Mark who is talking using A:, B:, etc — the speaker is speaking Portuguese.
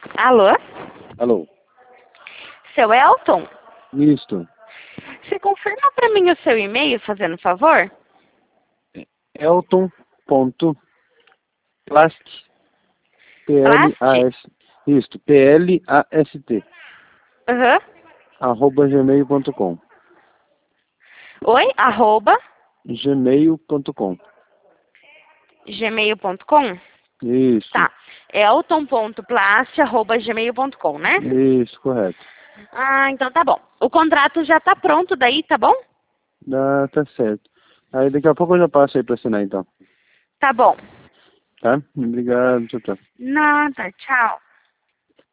A: Alô?
B: Alô?
A: Seu Elton?
B: Isto.
A: Você confirma para mim o seu e-mail, fazendo favor?
B: Elton.plast.
A: Plast?
B: P-L-A-S. Isto. P-L-A-S-T.
A: Aham.
B: @gmail.com.
A: Oi? Arroba
B: gmail.com.
A: gmail.com?
B: Isso.
A: Tá. Elton.plast@gmail.com, né?
B: Isso, correto.
A: Ah, então tá bom. O contrato já tá pronto daí, tá bom?
B: Ah, tá certo. Aí daqui a pouco eu já passo aí pra assinar então.
A: Tá bom.
B: Tá? Obrigado, tchau, tchau.
A: Nada, tchau.